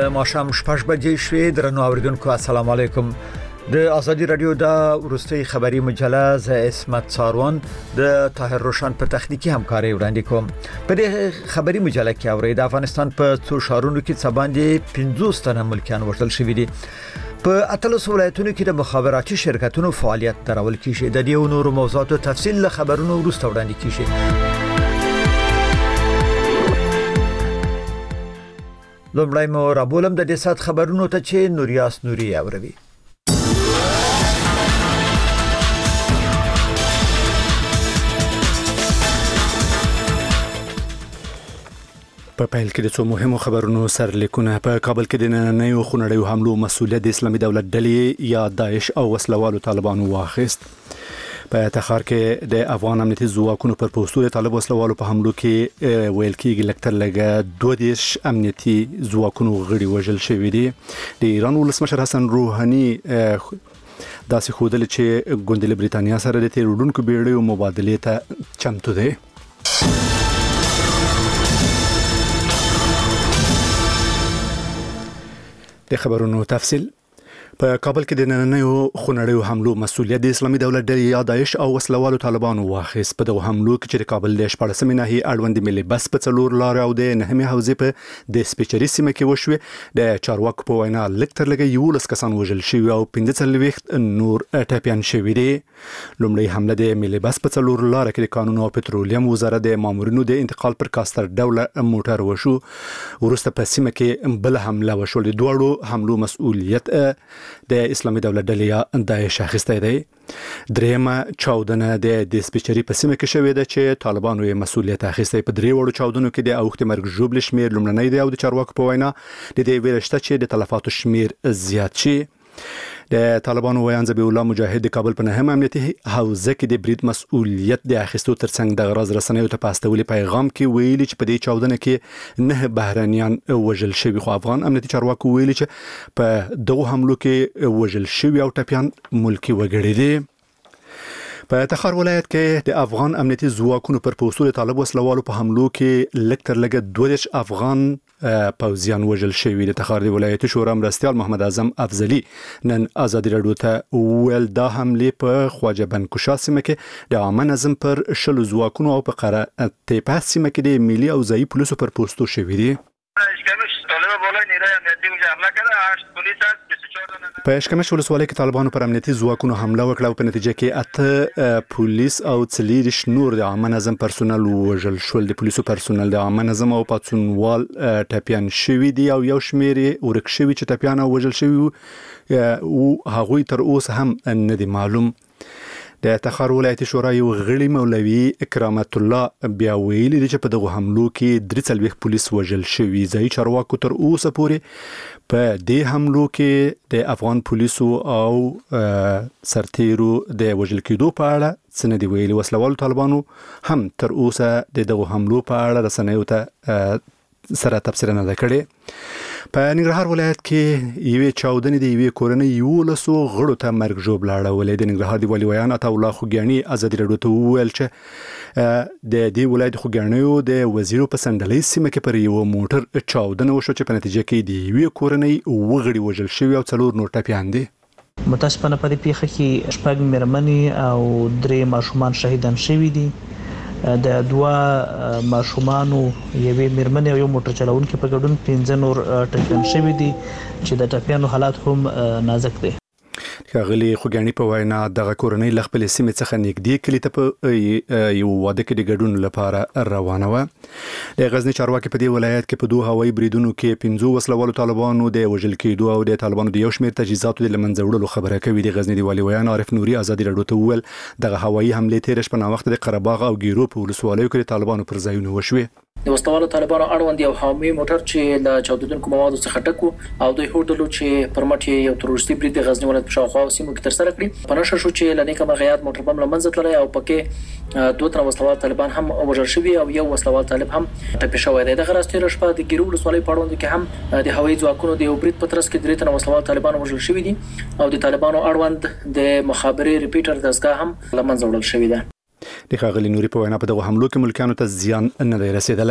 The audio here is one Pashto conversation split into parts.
ماښام 6 بجې شوې. درنو اوریدونکو السلام علیکم. د ازادي رادیو د ورستي خبري مجله ز اسمت ساروان د طاهر روشن په تخنیکی همکاري وړاندې کوم. په دې خبري مجله کې اورید افغانستان په څو شهرونو کې څه باندې 50 تنه ملکیان وژل شوي دي. په اتلس ولایتونو کې د مخابراتي شرکتونو فعالیت درول کیږي. د دې نورو موضوعاتو تفصیل له خبرونو وروسته وړاندې کیږي. لومړی مو رابولم د دې سات خبرونو ته چې نوریاس نوري اوروي. په پیل کې د څو مهمو خبرونو سرلیکونه. په کابل کې د نننیو خونړیو حملو مسؤلیت د اسلامي دولت ډلې یا داعش او وسلوالو طالبانو واخیست. په تخار کې د افغان امنیتي ځواکونو پر پوسټو د طالب وسلوالو په حملو کې ویل کېږي لکتر لګه 22 امنیتي ځواکونو غړي وژل شوي دي. د ایران ولسمشر حسن روحاني داسې ښودل چې ګوند له برېټانیا سره د تیرودونکو بیړیو مبادلې ته چمتو دی. د خبرونو تفصیل. په کابل کې د نننیو خونړیو حملو مسؤلیت د اسلامي دولت ډلې یا داعش او وسلوالو طالبانو واخیست. په دغه حملو کې چې د کابل د 14 ناحیې اړوند ملي بس په څلور لارې او د 9 حوزې په د سپیچري سیمه کې وشوه. د چارواکو په وینا لکتر لګه 11 کسان وژل شوي او 45 نور ټپيان شوي دي. لومړی حمله د ملي بس په څلور لارې کې د قانون او پټرولیم وزارت د مامورینو د انتقال پر کاستر ډوله موټر وشو. ورسته په سیمه کې بل حمله وشو. د دوړو حملو مسؤلیت د اسلامي دولت ډلې یا داعش اخیستی دی. درېمه چاودنه د سپیچري په سیمه کې شوې ده چې طالبانو یې مسؤلیت اخیستی. په درې وړو چاودنو کې د اوښتې مرګ ژوبل شمیر لومړنی دی او د چارواکو په وینا د دې ویره شته چې د تلفاتو شمیر زیات شي. د طالبانو ویان ذبیح الله مجاهد د کابل په 9 امنیتي حوزه کې د برید مسؤلیت د اخیستو ترڅنګ د غراض رسنیو ته پاستولي پیغام کې ویلي چې په دې چاودنه کې 9 بهرانيان وژل شوي. خو افغان امنیتي چارواکو ویلي چې په دغه حملو کې وژل شوي او ټپيان ملکی وګړي دي. په تخار ولایت کې د افغان امنیتي ځواکونو پر پوسټو د طالب وسلوالو په حملو کې لکتر لګه 22 افغان پوځیان وژل شوي. د تخار د ولایتي شورا مرستیال محمد اعظم افضلی نن ازادي رادیو ته ویل دا حمله په خواجه بنکوشا سیمه کې د عامه نظم پر شلو ځواکونو او په قره تیپه سیمه کې د ملي او ځایي پولیسو پر پوسټو شوي دي. په اشکمش ولسوالۍ کې طالبانو پر امنیتي ځواکونو حمله وکړه او په نتیجه کې 8 پولیس او 40 نور د عامه نظم پرسونل وژل شول. د پولیسو پرسونل د عامه نظم او پاتسونوال ټپيان شوي دي او یو شمیر ورک شوي چې ټپيان او وژل شوي او هغوی تر اوسه هم نه دي معلوم. د تخار ولایتي شورا یو غړي مولوي اکرامت الله بیا ویلي چې په دغه حملو کې 43 پولیس وژل شوي. ځایي چارواکو تر اوسه پورې په دې حملو کې د افغان پولیسو او سرتیرو د وژل کېدو په اړه څه نه دی ویلي. وسلوالو طالبانو هم تر اوسه دغه حملو په اړه رسنیو ته سره تفسیر نه کړي. په ننګرهار ولایت کې یوې چاودنې د یوې کورنۍ 11 غړو ته مرګ ژوبل اړولې. د ننګرهار د والي ویان عطا الله خوګیاني ازادي رادیو ته وویل چې د دې ولایت خوګیانیو د وزیرو په سندلې سیمه کې پر یو موټر چاودنه وشو چې په نتیجه کې د یوې کورنۍ وغړي وژل شوي او 4 نور ټپيان دي. متاسفانه په دې پیښه کې 6 مېرمنې او 3 ماشومان شهیدان شوي دي. د 2 ماشومانو یوې مېرمنې او یو موټر چلوونکي په ګډون 15 نور ټپيان شوي دي چې د ټپيانو حالات هم نازک دي. ښاغلي خوګیاني په وینا دغه کورنۍ له خپل سیمې څخه نږدې کلی ته په یو واده کې د ګډون لپاره روانه وه. د غزنی چارواکي په دې ولایت کې په 2 هوایي بریدونو کې 15 وسلوالو طالبانو د وژل کېدو او د طالبانو د یو شمېر تجهیزاتو د لمنځه وړلو خبره کوي. د غزنی د والي ویان عارف نوري ازادي رادیو ته وویل دغه هوایي حملې تېره شپه ناوخته د قره باغ او ګیرو په ولسوالیو کې د طالبانو پر ځایونو وشوې. د وسلوالو طالبانو اړوند یو حامي موټر چې له چاودېدونکو موادو څخه ډک و او دوی هوډلو چې پر مټ یو تروریستي برید د غزنی ولایت په شاوخوا سیمو کې ترسره کړي. په نشه شو چې لنیکه مرغیات موټر بم لمنځه تللی او پکې 2 تنه وسلوال طالبان هم وژل شوي او یو وسلوال طالب هم ټپي شوی دی. دغه راز تېره شپه د ګیرو ولسوالۍ په اړوند کې هم د هوایي ځواکونو د یو برید په ترڅ کې 3 تنه وسلوال طالبان وژل شوي دي او د طالبانو اړوند د مخابرې ریپیټر دستګاه هم لمنځه وړل شوې ده. د ښاغلي نوري په وینا په دغه حملو کې ملکیانو ته زیان نه دی رسېدلی.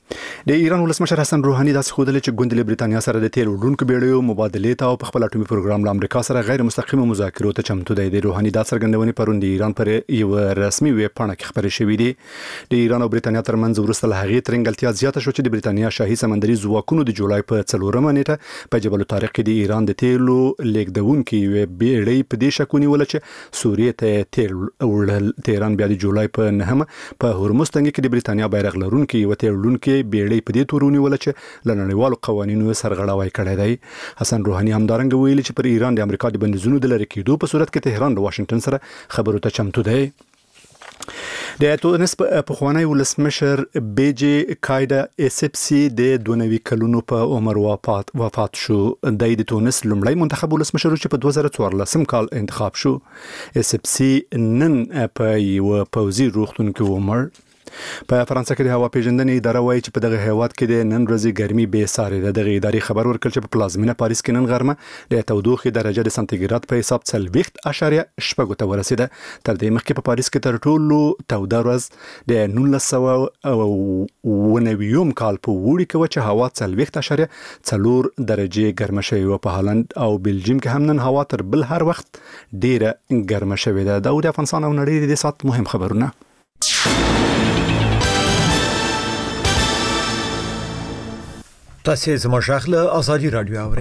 د ایران ولسمشر حسن روحاني داسې ښودلې چې ګوند له برېټانیا سره د تیل وړونکو بیړیو مبادلې ته او په خپل اټومي پروګرام له امریکا سره غیر مستقیمه مذاکرو ته چمتو دی. د روحاني دا څرګندونې پرون د ایران پر یو رسمي ویب پاڼه کې خبرې شوې دي. د ایران او برېټانیا ترمنځ وروسته له هغې ترنګلتیا زیاته شو چې د برېټانیا شاهي سمندري ځواکونو د جولای په 4مه نیټه په جبل الطارق کې د ایران د تیلو لیږدونکي یوې بیړۍ په دې شک ونیوله چې سوریې ته تیل وړل. تهران بیا د جولای په 9مه په هرمز تنګي کې د برېټانیا بیرغ لرونکي یوه تیل وړونکي بیړۍ په دې تور ونیوله چې له نړیوالو قوانینو سرغړاوی کړی دی. حسن روحاني همدارنګه ویلي چې پر ایران د امریکا د بندیزونو د لرې کېدو په صورت کې تهران له واشنگټن سره خبرو ته چمتو دی. د تونس پخوانی ولسمشر بیجی کایدا اسپسی د 92 کلونو په عمر وفات شو. د تونس لومړی منتخب ولسمشر چې په 2014 کال انتخاب شو. اسپسی نن په یو پوزي روغتون کې ومړ. په فرانسه کې د هوا پیژندنې اداره وایي چې په دغه هیواد کې د نن ورځې ګرمي بې ساري ده. دغه ادارې خبر ورکړ چې په پلازمینه پاریس کې نن غرمه د تودوخې درجه د سانتیګراد په حساب 40.8 ته ورسیده. تر دې مخکې په پاریس کې تر ټولو توده ورځ د 1990 کال په وړي کې و چې هوا 40.4 درجه ګرمه شوې و. په هالند او بلجیم کې هم نن هوا تر بل هر وخت ډیره ګرمه شوې ده. دا د افغانستان او نړۍ د سات مهم خبرونه. تاسې زموږ غږ له ازادي رادیو اورئ.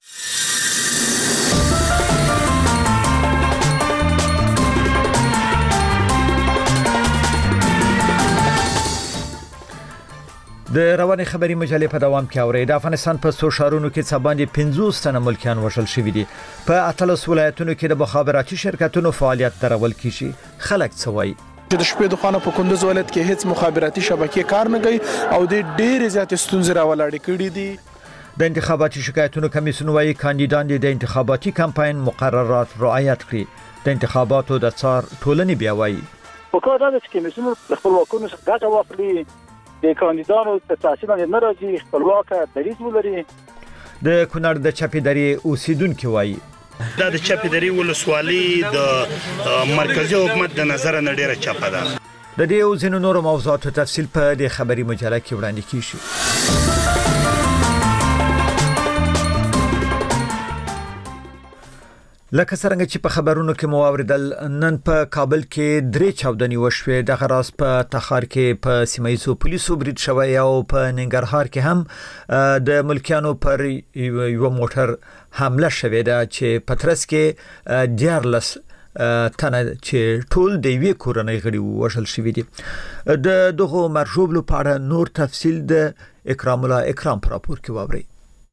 د رواني خبري مجلې په دوام کې اورئ. د افغانستان په څو ښارونو کې څه باندې 50 تنه ملکیان وژل شوي دي. په 18 ولایتونو کې د مخابراتي شرکتونو فعالیت درول کیږي. خلک څه وایي؟ د شپې د خانه په کندوز ولایت کې هیڅ مخابراتي شبکې کار نه کوي او د ډېر زیات ستونزې راولاړې کړې دي. د انتخاباتي شکایتونو کمیسیون وايي کاندیدان د انتخاباتي کمپاین مقررات رعایت کړي. د انتخاباتو د څار ټولنې بیا وايي په کار دا چې کمیسیون خپل واکونو څخه ګټه واخلي، د کاندیدانو په تاثیر باندې ناراضي خپلواک دریځ ولري. د کونړ د چپیدري اوسیدونکو وايي دا د چپیدري ولسوالي د مرکزی حکومت د نظر نه ډیره چپه ده. د دې او ځینو نورو موضوعاتو تفصیل په دې خبري مجله کې وړاندې کیږي. لکه څنګه چې په خبرونو کې مو اوریدل، نن په کابل کې 3 چاودنې وشوې. د غراس په تخار کې په سیمایي پولیسو برید شوی او په ننګرهار کې هم د ملکیانو پر یو موټر حمله شوې ده چې پترس کې 14 تنه چې ټول د یوې کورنۍ غړي وژل شوي دي. د دغه مرجوبلو په اړه نور تفصیل د اکرام الله اکرام پر راپور کې واوري.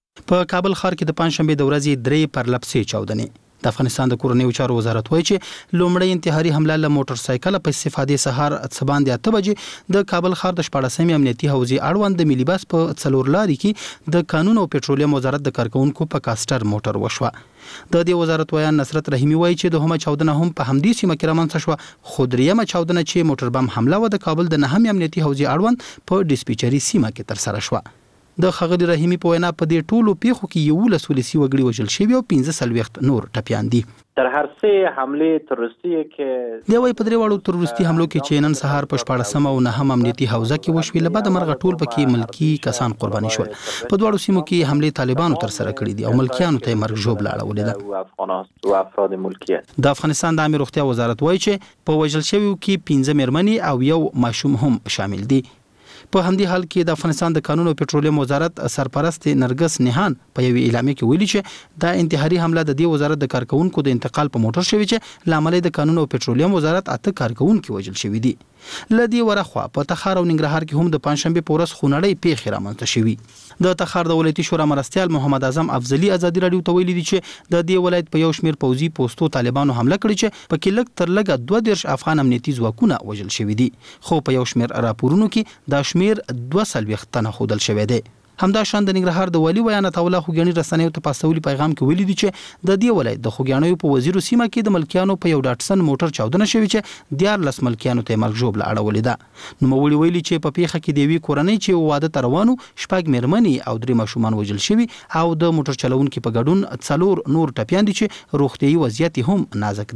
په کابل ښار کې د پنځشنبه د ورځې 3 پرلپسې چاودنې. د افغانستان د کورنیو چارو وزارت وایي چې لومړی انتحاري حمله له موټر سایکل په استفادې سهار 8 بجې د کابل ښار د 14 امنیتي حوزې اړوند د ملي بس په څلور لاري کې د قانون او پېټرولیم وزارت د کارکونکو په کاستر موټر وشوه. د دې وزارت ویان نصرت رحیمی وایي چې د همه چاودنه هم په همدې سیمه کې رامنځته شوه. خو دریمه چاودنه چې موټر بم حمله و د کابل د 9 امنیتي حوزې اړوند په ډیسپیچري سیمه کې تر سره شوه. د خغلی رحیمی په وینا په دې ټولو پیښو کې 11 ولسی وګړي وژل شوي او 15 نور ټپیان دي. در هر سه حمله تروریستي کې دی وای په درې واړو تروریستي حملو کې چې نن سهار په 14 او 9 امنیتي حوزه کې وشوي له بعد مرغ ټول پکې ملکی کسان قرباني شول. په دواړو سیمو کې حمله طالبانو تر سره کړې دي او ملکیانو ته مرګ ژوبل اړولې ده. او افراد ملکیت د افغانستان د امیر روغتیا وزارت وایي چې په وژل شویو کې 15 مېرمنې او یو ماشوم هم شامل دي. په همدې حال کې د افغانستان د قانون او پېټرولیم وزارت سرپرست نرګس نهان په یوه اعلامیه کې ویلي چې دا انتحاري حمله د دې وزارت د کارکونکو د انتقال په موټر شوی چې لامل د قانون او پېټرولیم وزارت 8 کارکونکو وژل شوی دي. لدی ورخوا په تخار او ننګرهار کې هم د پنځشنبه په ورځ خونړۍ پیښې رامنځته شوې. د تخار د ولایتي شورا مرستیال محمد اعظم افضلی ازادي رادیو ته ویلي دي چې د دې ولایت په یو شمیر پوځي پوسټو طالبانو حمله کړې چې په کې لږ تر لږه 22 افغان امنیتي ځواکونه وژل شوي دي. خو په یو شمیر راپورونو کې دا شمیر 200 تنه خودل شوی دی. همدا شان د ننګرهار د والی ویان توله خوګیانی رسنیو ته پاستولي پیغام کې ویلي دي چې د دې ولایت د خوګیانیو په وزیرو سیمه کې د ملکیانو په یو ډاټسن موټر چاودنه شوې چې 14 ملکیانو ته مرګ ژوبل اړولې ده. نو موږ ویلي چې په پیښه کې د وی کورنۍ چې واده تروانو شپږ مېرمنې او 3 ماشومان وژل شوي او د موټر چلونکو په ګډون 4 نور ټپیان دي چې روغتيایي وضعیت هم نازک دی.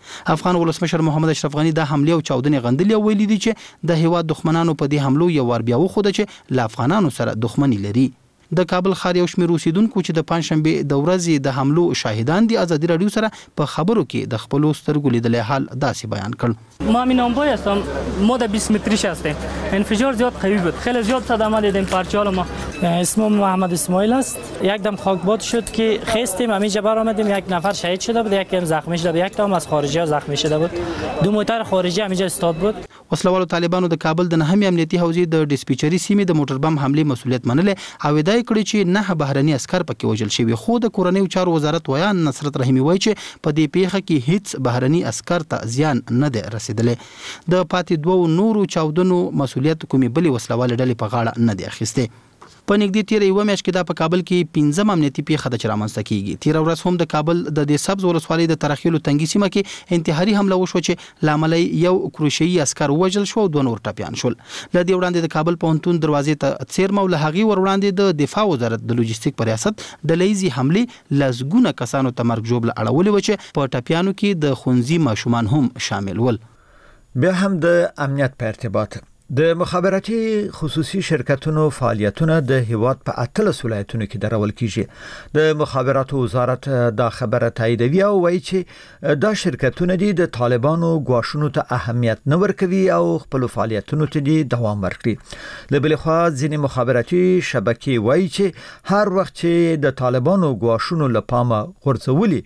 افغان ولسمشر محمد اشرف غنی د حمله او چاودنې غندلې ویلي دي چې د هیواد دښمنانو په دې حملو یو ور بیا وخوده چې له افغانانو سره دښمنی لري. د کابل ښار یو شمېر اوسیدونکو چې د پنځشنبه د ورځې د حملو شاهدان دي ازادي رادیو سره په خبرو کې د خپل سترګو لیدلې حال داسې بیان کړ. ما امین انبای هستم. ما در 20 متریش هستیم. انفجار زیاد قوی بود. خیلی زیاد صدمه دیدیم. پرچال ما اسمم محمد اسماعیل است. یک دم خاکباد شد که خستیم همینجا برآمدیم. یک نفر شهید شده بود، یکی هم زخمی شده بود، یک تا هم از خارجی ها زخمی شده بود. دو موټر خارجی همینجا استاد بود. وسلوالو طالبانو د کابل د نهمې امنیتي حوزې د ډیسپیچري سیمې د موټر بم حمله مسولیت منلې او ادعا کړې چې نه بهرني عسكر پکې وژل شوي، خو د کورنۍ چارو وزارت ویان نصرت رحیمی وایي چې په دې پیښه کې هیڅ بهرني عسكر ته زیان نه دی رسیدلی. د پاتې دوو نورو چاودنو مسولیت کومې بلې وسلوالې ډلې په غاړه نه دی اخیستی. په نږدې تیر یو میاشت کې دا په کابل کې 15 امنیتي پیښه د چرامنځته کیږي. تیر ورځ هم د کابل د دې سبز ولسوالۍ د ترخیلو تنګي سیمه کې انتحاري حمله وشو چې لامل یو کروشیي عسكر وژل شو او دوه نور ټپیان شول. ل دې وړاندې د کابل پوهنتون دروازې ته څیرمه ول هغي ور وړاندې د دفاع وزارت د لوجستیک په ریاست د لیزي حمله لزګونه کسانو ته مرګ جوړ اړولې و چې په ټپیانو کې د خونځي ماشومان هم شامل ول. بیا هم د امنیت په ارتباط د مخابراتي خصوصي شرکتونو فعالیتونه د هیواد په 18 ولایتونو کې درول کیږي. د مخابراتو وزارت دا خبره تاییدوي او وایي چې دا شرکتونه د طالبانو غواښونو ته اهمیت نه ورکوي او خپل فعالیتونو ته دوام ورکړي. د بل خوا ځینې مخابراتي شبکې وایي چې هر وخت چې د طالبانو غواښونو لپاره غورځولي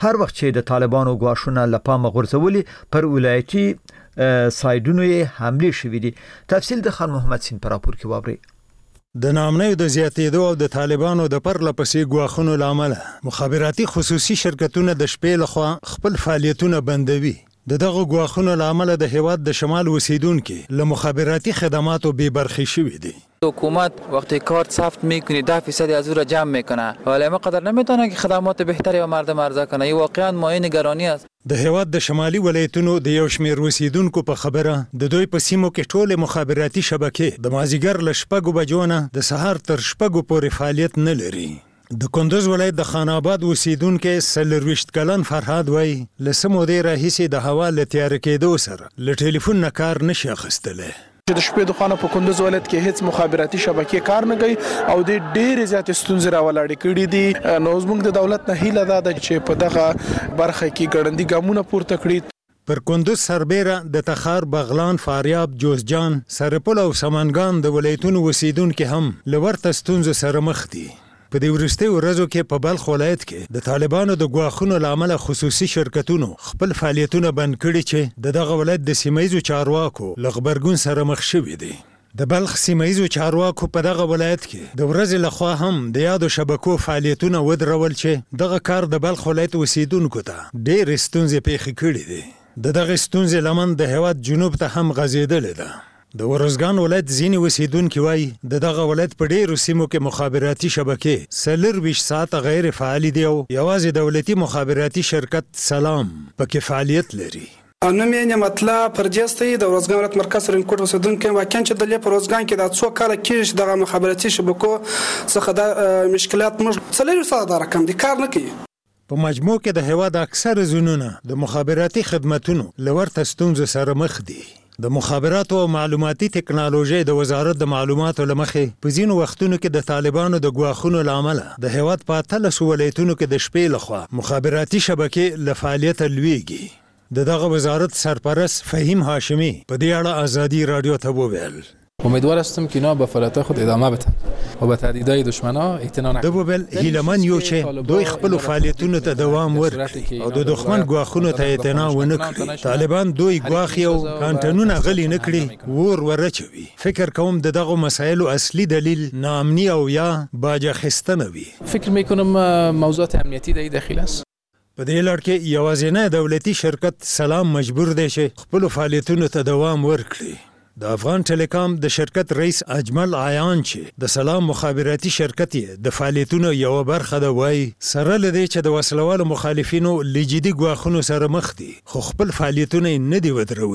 پر ولایتي سایډونو حمله شوې دي. تفصیل د خان محمد سین پر راپور کې واوري. د نامنیو د زیاتېدو او د طالبانو د پرلپسې غواخونو لامل مخابراتي خصوصي شرکتونه د شپې لخوا خپل فعالیتونه بندوي. دغه غواخونو لامل د هیواد د شمال اوسیدونکو له مخابراتي خدماتو بې برخې شوي دي. حکومت وقتی کارت ثبت میکنه 10% از او را جمع میکنه ولی ما قدر نمیتونه که خدمات بهتری و مردم عرضه کنه. این واقعا مایه نگرانی است. د هیواد د شمالي ولایتونو د یو شمېر اوسیدونکو په خبره د دوی په سیمو کې ټول مخابراتي شبکې د مازیګر ل 6 بجو نه د سهار تر 6 پورې فعالیت نه لري. د کندوز ولایت د خان آباد اوسیدونکو سلرويشت کلن فرهاد وای لسمو دی راهیسي د هوا ل تیار کېدو سره ل ټلیفون نه کار نشي اخیستله. د شپې د خانه په کندوز ولایت کې هیڅ مخابراتي شبکې کار نه کوي او د ډېر زیات ستونزې راولاړې کړي دي. نو زموږ د دولت نه هیله ده چې په دغه برخه کې ګړندي ګامونه پورته کړي. پر کندوز سربیره د تخار، بغلان، فاریاب، جوزجان، سرپل او سمنګان د ولایتونو اوسیدونکو هم لورته ستونزو سره مخ دي. په دې ورستي ورځو کې په بلخ ولایت کې د طالبانو د غواخونو لامل خصوصي شرکتونو خپل فعالیتونه بند کړي چې دغه ولایت د سیمایزو چارواکو لغبرګون سره مخ شوي دي. د بلخ سیمایزو چارواکو په دغه ولایت کې د ورځې لخوا هم د یادو شبکو فعالیتونه ودرول چې دغه کار د بلخ ولایت اوسیدونکو ته ډېر ستونزې پیښې کړي دي. دغه ستونزې لمن د هیواد جنوب ته هم غځېدلې ده. د ورزګان ولایت ځینې اوسیدونکو وایي دغه ولایت په ډېرو سیمو کې مخابراتي شبکې 24 ساعت غیر فعال دي او یوازې دولتي مخابراتي شرکت سلام پکې فعالیت لري. نوم یې نعمتالله پرجستی د ورزګان ولایت مرکز رینکوټ اوسیدونکو واکین چې د پروزګان کې د څو کال کې دغه مخابراتي شبکو څخه د مشکلات موږ څلور ساعت رقم دي کار نه کوي. په مجموع کې د هیواد اکثر زونونه د مخابراتي خدماتونو لورته ستونزو سره مخ دي. د مخابراتو او معلوماتي ټکنالوژي د وزارت د معلوماتو لمخې په ځینو وختونو کې د طالبانو د غواخونو لامل د هیواد په 13 ولایتونو کې د شپې لخوا مخابراتي شبکې له فعالیت لویږي. دغه وزارت سرپرست فهیم هاشمی په دې اړه ازادي رادیو ته وویل. امیدوار هستم که اینا به فعالیت خود ادامه بدن و به تهدیدهای دشمنان اعتنا نکنند. دوبل هیلمن یو چې دوی خپل فعالیتونو ته دوام ورکړي او د دښمن غواخونو ته اعتنا ونه کړي. طالبان دوی غواخي او کانټونونه غلي نه کړي ورچوي. فکر کوم دغه مسایلو اصلي دلیل ناامني او یا باج خستنه وي. فکر میکنم موضوعات امنیتی در داخل است. په دې لړ کې یوازینی دولتي شرکت سلام مجبور دی چې خپل فعالیتونو ته دوام ورکړي. د افغان ټیلیکام د شرکت رئیس اجمل عیان چې د سلام مخابراتي شرکت د فعالیتونو یو برخه ده وایي سره لدی چې د وسلوالو مخالفینو لجدي غواخونو سره مخ دي خو خپل فعالیتونه نه دی ودرولي.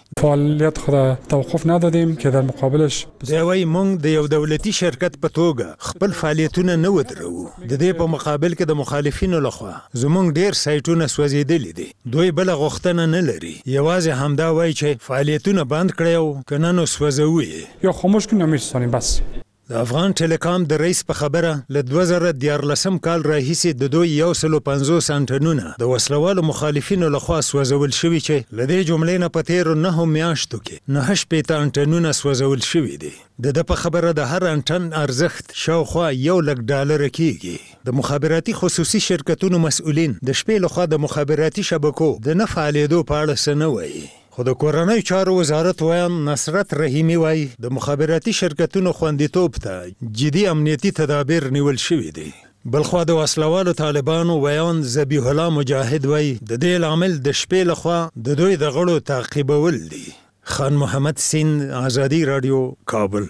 فعالیت خود توقف ندادیم که در مقابلش دا وایي موږ د یو دولتي شرکت په توګه خپل فعالیتونه نه ودرو. د دې په مقابل کې د مخالفینو لخوا زموږ ډیر سایټونه سوځېدلي دي. دوی بل غوښتنه نه لري، یوازې همدا وایي چې فعالیتونه بند کړئ او کنه نو سوځوي یا خاموش کنیم می‌سانیم بس. د افغان ټیلیکام د رئیس په خبره له 2014 کال راهیسې د دوی 150 انټنونه د وسلوالو مخالفینو لخوا سوځول شوي چې له دې جملې نه په تیرو 9 میاشتو کې 9 انټنونه سوځول شوي دي. د په خبره د هر انټن ارزښت شاوخوا $1 کېږي. د مخابراتي خصوصي شرکتونو مسؤلین د شپې لخوا د مخابراتي شبکو د نه فعالېدو په اړه څه نه وایي. خو د کورنۍ چارو وزارت ویان نصرت رحیمی وایي د مخابراتي شرکتونو خوندیتوب ته جدي امنیتي تدابیر نیول شوي دي. بلخوا د وسلوالو طالبانو ویان ذبیح الله مجاهد وایي د دې لامل د شپې لخوا د دوی د غړو تعقیبول دي. خان محمد سین، آزادی رادیو، کابل.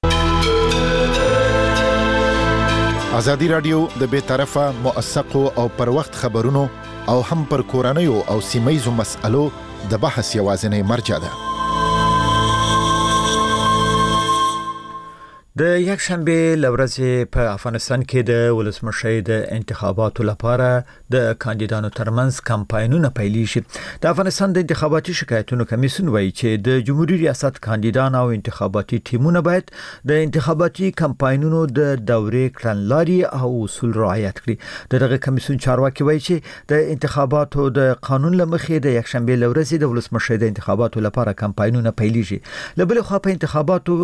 آزادی رادیو د بی‌طرفه، موثقو او پر وخت خبرونو او هم پر کورنیو او سیمه‌یزو مسألو د بحث یوازینی مرجع ده. د یک شنبه لورځ په افغانستان کې د ولسمشر د انتخاباتو لپاره د کاندیدانو ترمنځ کمپاینونه پیلېږي. د افغانستان د انتخاباتي شکایتونو کمیسیون وایي چې د جمهوریت ریاست کاندیدان او انتخاباتي ټیمونه باید د انتخاباتي کمپاینونو د دورې کړنلارې او اصول رعایت کړي. دغه کمیسیون چارواکي وایي چې د انتخاباتو د قانون لمخې د یک شنبه لورځ د ولسمشر د انتخاباتو لپاره کمپاینونه پیلېږي. له بل خوا په انتخاباتو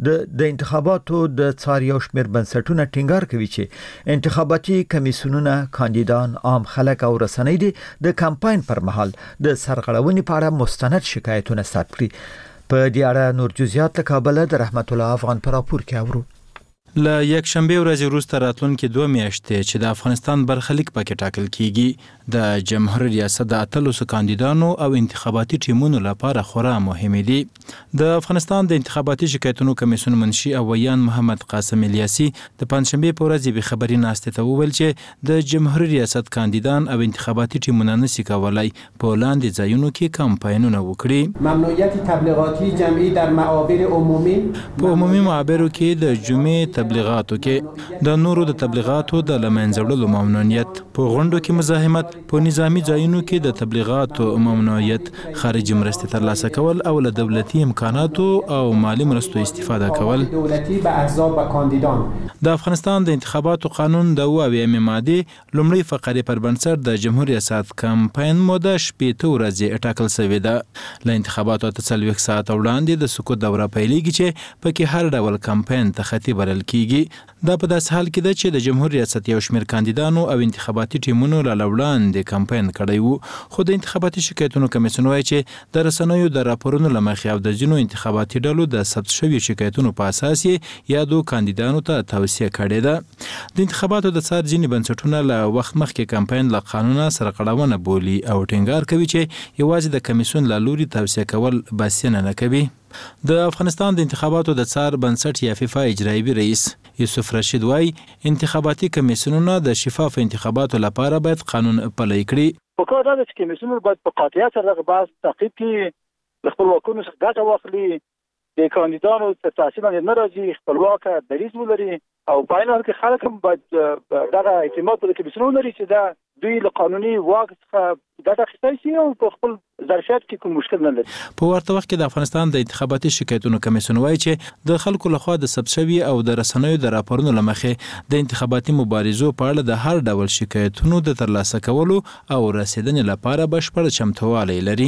د انتخاباتو د څار یو شمېر بنسټونه ټینګار کوي چې انتخاباتي کمیسیونونه کاندیدان، عام خلک او رسنۍ د کمپاین پر مهال د سرغړونې په اړه مستند شکایتونه ثبت کړي. په دې اړه نور جزئیات له کابل د رحمت الله افغان پر راپور کې اورو. له یک شنبه ورځې وروسته راتلونکي 2 میاشتې چې د افغانستان برخلیک پکې ټاکل کیږي، د جمهوریت ریاست د 13 کاندیدانو او انتخاباتي ټیمونو لپاره خورا مهمه دي. د افغانستان د انتخاباتي شکایتونو کمیسیون منشي او ویان محمد قاسم الیاسي د پنځشنبه په ورځ به خبري ناشته ته وویل چې د جمهوریت ریاست کاندیدان او انتخاباتي ټیمونه نشي کولای په لاندې ځایونو کې کمپاینونه وکړي. ممنوعیت تبلیغاتی جمعی در معابر عمومی په عمومي معابرو کې د جمعې تبلیغاتو کې د نورو د تبلیغاتو د لمنځوړلو ممنوعیت، په غونډو کې مزاحمت، په نظامی ځایونو کې د تبلیغاتو ممنوعیت، خارجي مرستې ترلاسه کول او له دولتي امکاناتو او مالی مرستو استفاده کول. دولتي به احزاب و کاندیدان. د افغانستان د انتخاباتو قانون د اووه ماده لومړی فقرې پر بنسټ د جمهوریت ریاست کمپاین موده 8 ورځې ټاکل شوې ده. له انتخاباتو 48 ساعت وړاندې د سکوت دوره پیلېږي چې پکې هر ډول کمپاین ته خطي بلل کیږي. دا په داس حال کې ده چې د جمهوریت ریاست یو شمېر کاندیدانو او انتخاباتي ټیمونو له وړاندې کمپاین کړی وو، خو د انتخاباتي شکایتونو کمیسیون وایي چې د رسنیو د راپورونو له مخې او د ځینو انتخاباتي ډلو د ثبت شویو شکایتونو په اساس یې یادو کاندیدانو ته توصیه کړې ده. د انتخاباتو د څار ځینې بنسټونه له وخت مخکې کمپاین له قانونه سرغړونه بولي او ټینګار کوي چې یوازې د کمیسیون له لوري توصیه کول بسنه نه کوي. د افغانستان د انتخاباتو د څار بنسټ یا فیفا اجرایي رئیس یوسف رشید وای انتخاباتي کمیسیونونه د شفاف انتخاباتو لپاره باید قانون پلی کړي. په کار دا چې کمیسیونونه باید په قاطعیت سره دغه بحث تعقیب کړي، د خپلواکونو څخه ګټه واخلي، د کاندیدانو ته تاثیر نه راځي، خپلواک دریځ ولري او په عین حال کې خلک هم باید دغه اعتماد په کمیسیونونو لري چې دا دوی له قانوني واک څخه ګټه اخیستای شي او په خپل ظرفیت کې کوم مشکل نه لري. په ورته وخت کې د افغانستان د انتخاباتي شکایتونو کمیسیون وایي چې د خلکو لخوا د ثبت شوي او د رسنیو د راپورونو له مخې د انتخاباتي مبارزو په اړه د هر ډول شکایتونو د ترلاسه کولو او رسیدنې لپاره بشپړ چمتووالی لري.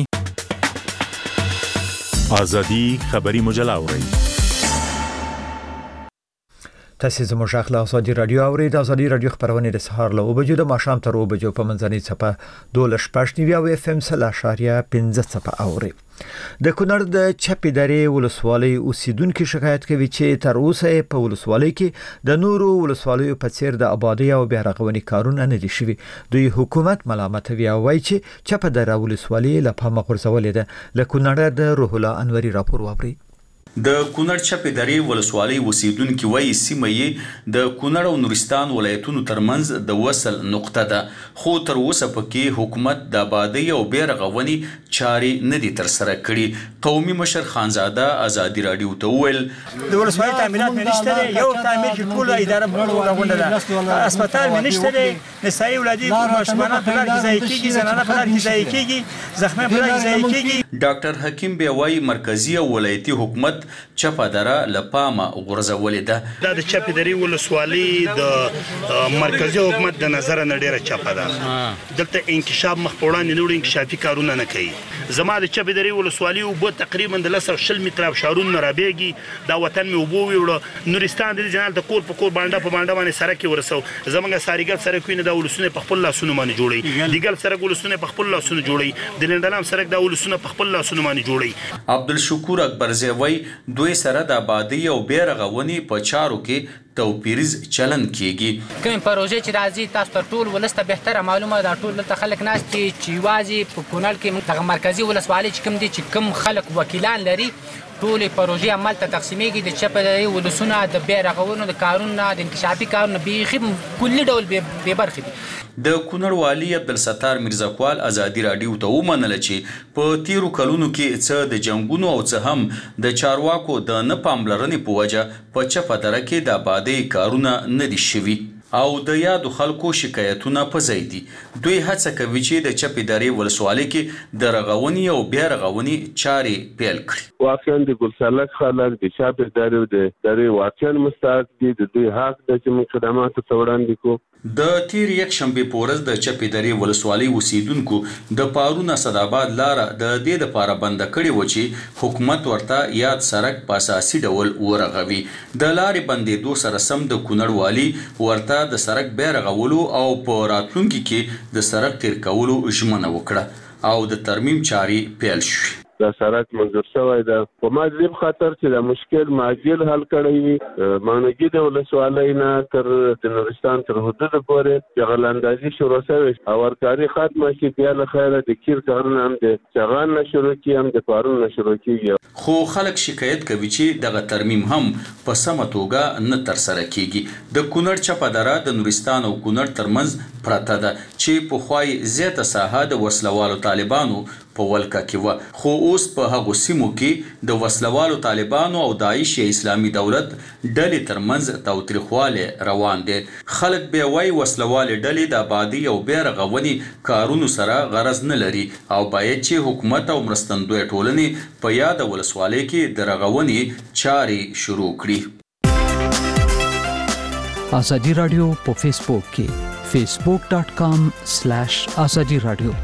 آزادی خبری مجله اورئ. تاسو زموږ غږ آزادی رادیو اورئ. د آزادی رادیو خبرونه د سهار له 9 بجو د ماښام تر 9 بجو په منځنۍ څپه 12.9 او اف ام 0.15 څپه اورئ. د کونړ د چپې درې ولسوالۍ اوسیدونکو شکایت کوي چې تر اوسه په ولسوالۍ کې د نورو ولسوالیو په څیر د آبادی او بهرغونې کارونه نه دي شوي. دوی حکومت ملامتوي او وایي چې چپې درې ولسوالۍ له پامه غورځولې ده. له کونړ د روح الله انوري راپور واورئ. د کونړ چپې درې ولسوالۍ اوسیدونکي وایي سیمه یې د کونړ او نورستان ولایتونو ترمنځ د وصل نقطه ده، خو تر اوسه پکې حکومت د آبادۍ او بیرغونې چارې نه دي ترسره کړي. قومي مشر خانزاده ازادي راډیو ته وویل د ولسوالۍ تامینات مې نشته دی، یو تعمیر چې ټوله اداره غونډه ده، هسپتال مې نشته دی، نسایي ولادي ماشومان په لار کې ځای کېږي، زنانه په لار کې ځای کېږي، زخمیان په لار کې ځای کېږي. ډاکټر حکیم بیا وایي مرکزي او ولایتي حکومت چپه دره له پامه غورځولې ده. دا د چپې درې ولسوالۍ د مرکزي حکومت د نظر نه ډیره چپه ده. دلته انکشاف مخ په وړاندې نور انکشافي کارونه نه کوي. زما د چپې درې ولسوالۍ اوبه تقریبا د 120 متره ابشارونه رابېږي. دا وطن مې اوبه ویوړه. نورستان د جنال د کور په کور باندې باندې سړک ورسو. زمونږ ساریګل سړک ویني د ولسونه په خپل لاسونو باندې جوړي. دیګل سړک ولسونه په خپل لاسونو جوړي. د لندلام سړک د ولسونه په خپل لاسونو باندې جوړي. عبدالشکور اکبرزی وایي دوی سره د آبادۍ او بیرغونې په چارو کې توپیریز چلن کیږي. کوم پروژې چې راځي تاسو ته ټول ولسته بهتره معلومه ده. ټول دلته خلک ناست دي چې یوازې په کونړ کې دغه مرکزي ولسوالۍ چې کوم دي چې کوم خلک وکیلان لري ټولې پروژې عمل ته تقسیمېږي. د چپه درې ولسونه د بیرغونو د کارونو د انکشافي کارونو بیخي کلي ډول بې برخې دي. د کونړ والي عبدالستار میرزاکوال ازادي راډیو ته ومنله چې په تیرو کلونو کې څه د جنګونو او څه هم د چارواکو د نه پاملرنې په وجه په چپه دره کې د آبادۍ کارونه نه دي شوي او د یادو خلکو شکایتونه په ځای دي. دوی هڅه کوي چې د چپې درې ولسوالۍ کې د رغونې او بیا رغونې چارې پیل کړي. واقعا د ګلسالک خلک د چپې درې واقعا مستحق دي. د دوی حق ده چې موږ خدماتو ته وړاندې کوو. د تیر یک شنبې په ورځ د چپې درې ولسوالۍ اوسیدونکو د پارون اسداباد لاره د دې لپاره بنده کړې و چې حکومت ورته یاد سړک په اساسي ډول ورغوي. د لارې بندېدو سره سم د کونړ والي ورته د سړک بیا رغولو او په راتلونکي کې د سړک تیر کولو ژمنه وکړه او د ترمیم چارې پیل شوې. دا سړک منظور شوی ده په ماجرب خاطر چې د مشکل ماجل حل کړی وي. مانګي د ولسوالۍ نه تر د نورستان تر حدود پورې جغلاندازي شروع شوی او ورکاري ختمه شي. بیا له خیره د کیر کارونه هم د چغان نه شروع کیږي هم د پارون نه شروع کیږي. خو خلک شکایت کوي چې دغه ترمیم هم په سمه توګه نه ترسره کیږي. د کونړ چپه دره د نورستان او کونړ ترمنځ پرته ده چې پخوای زیاته ساحه د وسلوالو طالبانو په ولکه کې و، خو اوس په هغو سیمو کې د وسلوالو طالبانو او داعش یا اسلامي دولت ډلې ترمنځ تاوتریخوالی روان دی. خلک بیا وایي وسلوالې ډلې د آبادۍ او بیا رغونې کارونو سره غرض نه لري او باید چې حکومت او مرستندویه ټولنې په یاده ولسوالۍ کې د رغونې چارې شروع کړي. ازادي راډیو په فیسبوک کې facebook.com/azadi radio.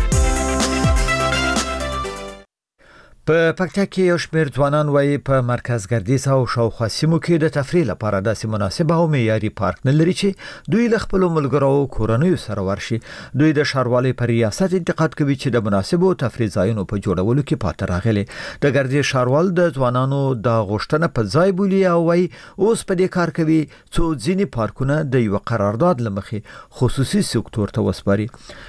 په پکتیا کې یو شمېر ځوانان وایي په مرکز ګردیز او شاوخوا سیمو کې د تفریح لپاره داسې مناسب او معیاري پارک نه لري چې دوی له خپلو ملګرو او کورنیو سره ورشي. دوی د ښاروالۍ په ریاست انتقاد کوي چې د مناسبو تفریح ځایونو په جوړولو کې پاتې راغلي. د ګردیز ښاروال د ځوانانو د غوښتنه په ځای بولي او وایي اوس په دې کار کوي څو ځینې پارکونه د یو قرارداد لمخې خصوصي سکتور ته وسپاري.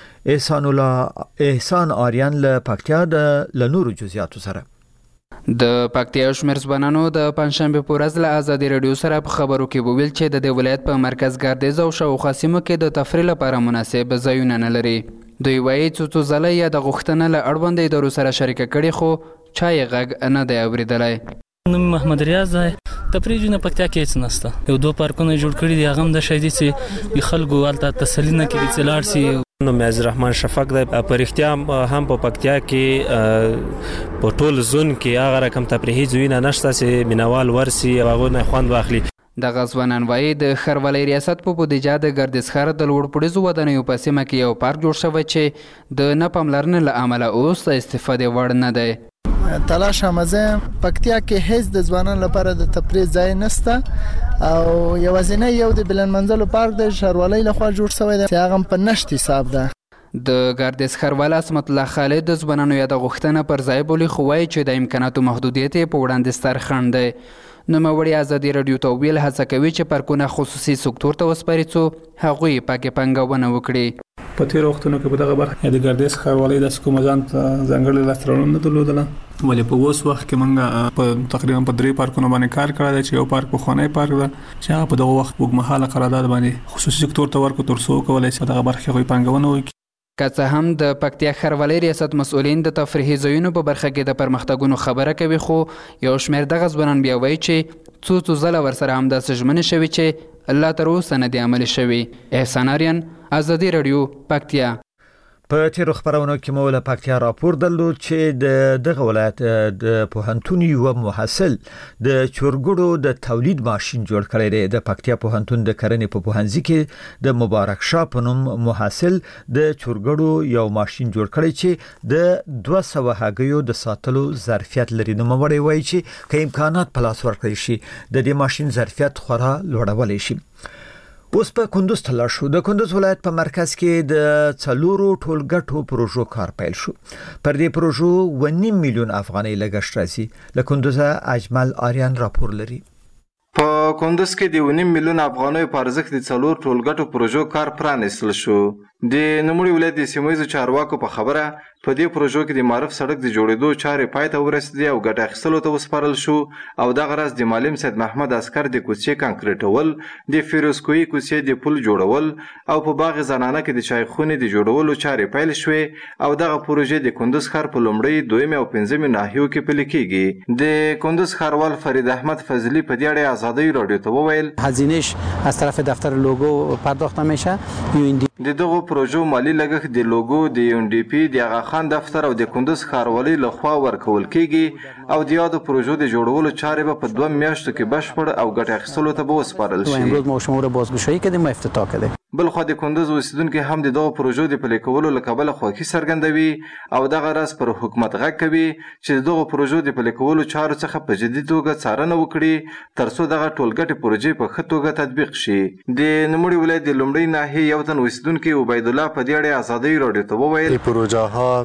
احسان آریان له پکتیا د نورو جزئیاتو سره. د پکتیا شمیر ځوانانو د پنځشنبه په ورځ له ازادي راډیو سره په خبرو کې وویل چې د دې ولایت په مرکز ګردیز او شاوخوا سیمو کې د تفریح لپاره مناسب ځایونه نه لري. دوی وایي څو ځله یې د غوښتنه له اړوند ادارو سره شریکه کړې خو چا یې غږ نه دی اورېدلی. نوم محمد ریاض دی. تفریح ځایونه پکتیا کې هیڅ نشته. یو دوه پارکونه جوړ کړي دي، هغه هم د شی دي چې خلکو هلته تسلي نه کوي چې لاړ شي. نوم عز الرحمن شفق دی. په رښتیا هم په پکتیا کې په ټول زون کې هغه رقم تفریحي ځایونه نشته چې مینوال ورسي او هغه نه خوند واخلي. دغه ځوانان وایي د ښاروالۍ ریاست په بودیجه د ګردیز ښار د لوړپوړیزو ودانیو په سیمه کې یو پارک جوړ شوی چې د نه پاملرنې له امله اوس د استفادې وړ نه دی. تلاش همزه پکتیا کې هیڅ د ځوانانو لپاره د تفریح ځای نشته او یوازینی یو د بلند منزلو پارک د ښاروالۍ لخوا جوړ شوی دی چې هغه په نشت حساب ده. د ګردیز ښاروال عصمت الله خالد د ځوانانو یاده غوښتنه پر ځای بولي خو وایي چې د امکاناتو محدودیت په وړاندې ستر خنډ دی. نوموړي ازادي راډیو ته ویل هڅه کوي چې پارکونه خصوصي سکتور ته وسپاري څو هغوی پکې پانګونه وکړي. په تیر وختونو کې په دغه برخه د ګردیز ښاروالۍ د کوم ځان ځانګړي لاسته نه درلودله ولې په اوس وخت کې موږ په تقریبا په 3 پارکونو باندې کار کړی دی چې یو پارک په خونی پارک ده چې هغه په دغه وخت وګمحاله قرارداد باندې خصوصي سکتور ته ورکړو تر څو کولای شي دغه برخه غوي پانګونه وکړي. که څه هم د پکتیا ښاروالۍ ریاست مسؤلین د تفریحي ځایونو په برخه کې د پرمختګونو خبره کوي خو یو شمېر دغه ځوانان بیا وایي چې څو ځله ورسره همداسې ژمنې شوي چې لا تر اوسه نه دي عملي شوي. احسان آریان، ازادي راډیو، پکتیا. په تیر خبرونو کې مو له پکتیا راپور درلود چې دغه ولایت د پوهنتون یو محصل د چورګړو د تولید ماشين جوړ کړی دی. د پکتیا پوهنتون د کرنې په پوهنځي کې د مبارک شاه په نوم محصل د چورګړو یو ماشين جوړ کړی چې د 200 هګیو د ساتلو ظرفیت لري. نو موري وایي چې که امکانات په لاس ورکړي شي د دې ماشين ظرفیت خورا لوړولی شي. اوس په کندوز تلل شو. د کندوز ولایت په مرکز کې د 4 ټولګټو پروژو کار پیل شو. پر دې پروژو 1.5 میلیون افغانۍ لګښت راځي. له کندوزه اجمل آریان راپور لري. په کندوز کې د 1.5 میلیون افغانۍ په ارزښت د 4 ټولګټو پروژو کار پرانیستل شو. د نوموړي ولایت د سیمه ییزو چارواکو په خبره په دې پروژو کې د معرف سړک د جوړېدو چارې پای ته ورسېدې او ګټه اخیستلو ته وسپارل شو او دغه راز د معلم سید محمد عسکر د کوڅې کانکریټول، د فیروزکوهي کوڅې د پل جوړول او په باغ زنانه کې د چای خونې د جوړولو چارې پیل شوې او دغه پروژې د کندوز ښار په لومړۍ، دویم او پنځمې ناحیو کې پلي کېږي. د کندوز ښاروال فرید احمد فضلي په دې اړه ازادي راډیو ته وویل هزینه‌اش از طرف دفتر لوگو پرداخته میشه. د دغه پروژو مالی لګښت د لوګو د UNDP د آغا خان دفتر او د کندوز ښاروالۍ لخوا ورکول کېږي او د یادو پروژو د جوړولو چارې به په 2 میاشتو کې بشپړ او ګټه اخیستلو ته به وسپارل شي. امروز ما شما را بازگشایی کردیم و افتتاح کردیم. بلخو د کندوز اوسیدونکو هم د دغه پروژو د پلي کولو له کبله خوښي څرګندوي او دغه راز پر حکومت غږ کوي چې دغه پروژو د پلي کولو چارو څخه په جدي توګه څارنه وکړي ترڅو دغه ټولګټې پروژې په ښه توګه تطبیق شي. د نوموړي ولایت د لومړۍ ناحیې یو تن اوسیدونکي عبید الله په دې اړه ازادي راډیو ته وویل پروژه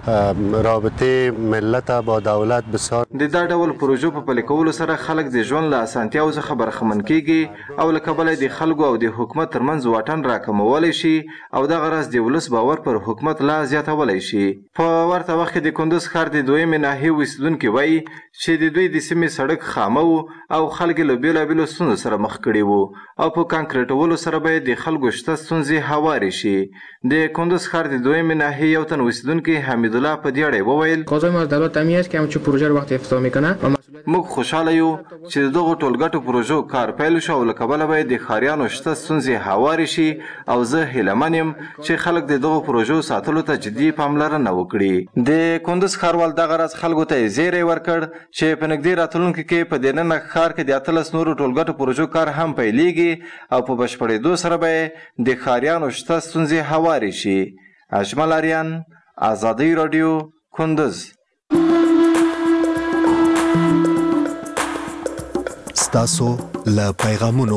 ها رابطه ملت با دولت بسیار د دا ډول پروژو په پلي کولو سره خلک د ژوند له اسانتیاو څخه برخمن کیږي او له کبله د خلکو او د حکومت ترمنځ واټن راکمولی شي او دغه راز د ولس باور پر حکومت لا زیاتولی شي. په ورته وخت کې د کندوز ښار د دویمې ناحیې اوسیدونکي وایي چې د دوی د سیمې سړک خامه او خلک له بېلابېلو ستونزو سره مخ کړي وو او په کانکریټولو سره به د خلکو شته ستونزې هوارې شي. د کندوز ښار د دویمې ناحیې یو تن اوسیدونکي حمید الله په دې اړه وویل قضای ما از دولت همین است که همچون پروژه رو وقتی افتتاح میکنه موږ خوشاله یو چې دغه ټولګټو پروژو کار پیل شو او له کبله به د ښاریانو شته ستونزې هوارې شي او زه هیلهمن یم چې خلک د دغه پروژو ساتلو ته جدي پاملرنه وکړي. د کندوز ښاروال دغه راز خلکو ته زیری ورکړ چې په نږدې راتلونکي کې په دننه ښار کې د 13 نورو ټولګټو پروژو کار هم پیلېږي او په بشپړېدو سره به د ښاریانو شته ستونزې هوارې شي. اجمل آریان، ازادي راډیو، کندوز. ستاسو له پیغامونو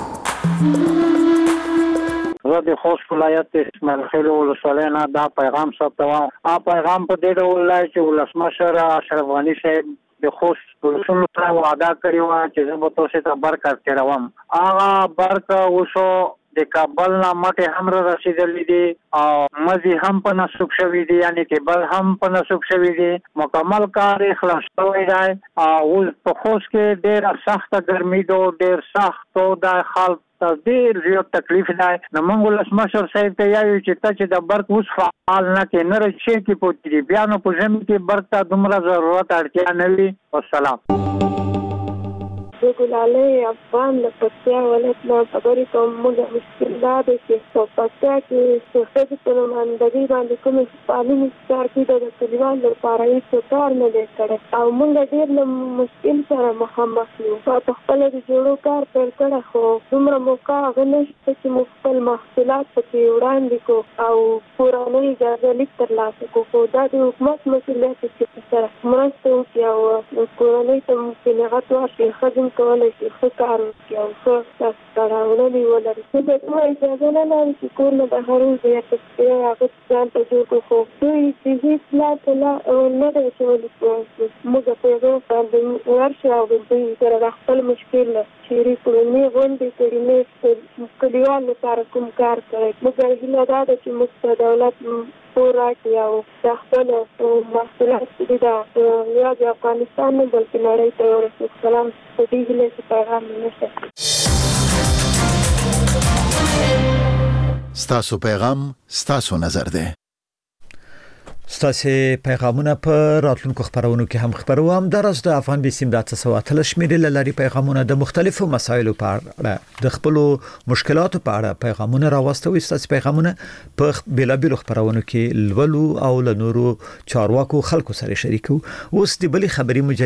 زه د خوست ولایت اسماعیل خیل ولسوالۍ نه دا پیغام ثبتوم. پیغام په دې ډول دی چې ولسمشر اشرف غني صاحب د خوست ولسونو سره وعده کړې وه چې زه به تاسو ته برق تېروم. هغه برق اوسو د کابل نه مټې هم را رسېدلې دي او مزي هم په نصب شوي دي یعنی کیبل هم په نصب شوي دي. مکمل کار یې خلاص شوی دی او اوس په خوست کې ډېره سخته ګرمي ده، ډېر سخت دا خلک ته ډېر زیات تکلیف دی. نو موږ ولسمشر صاحب ته یایو چې ته چې د برق اوس فعال نه کې نه رسې کې پوتې دي بیا نو په ژمي کې برق ته دومره ضرورت اړتیا نه وي. والسلام. زه ګلالۍ افغان د پکتیا ولایت نه خبرې کوم. موږ مشکل دا دی چې په پکتیا کې د ښځو په نمایندګۍ باندې کومې تعلیمي کار کېده د کلیوالو لپاره هېڅ کار نه دی کړی او موږ ډېر له مشکل سره مخامخ یو. په خپله د جوړو کار پیل کړی خو دومره موقع هغه نشته چې موږ خپل محصولات پکې وړاندې کړو او کورنۍ اجازه لیک ترلاسه کړو. خو دا د حکومت مسؤلیت دی چې سره مرسته وکړي او کورنۍ ته ممکن هغه ورکړي ښځې کولی شي ښه کار وکړي او ښه لاسته راوړنې ولري. زه د دوی اجازه نه لرم چې کور نه بهر وځي یا کسبې هغه ځان ته جوړ کړو خو دوی چې هېڅ لاسه نه دی اچولی. موږ په هغه باندې ورشو او دوی سره د خپل مشکل شریک کړو. نه غونډې کړي نه کلیوال لپاره کوم کار کوي. موږ هیله ده چې موږ ته دولت پورا کړي او د خپل محصولات دي دا یا د افغانستان نه بلکې نړۍ ته ورسوي. سلام په دې هیله چې پیغام نشته. ستاسو پیغام ستاسو نظر ده. ستاسو پیغامونه په راتلونکو خبرونو کې هم خبرو هم درز د افغان بیسیم د 300 شمیرې لاري پیغامونه د مختلفو مسایلو په اړه د خپل مشکلاتو په اړه پیغامونه راوستوي. ستاسو پیغامونه په بیلابیلو خبرونو کې لولو او له نورو چارواکو خلکو سره شریکو. اوس د بلی خبري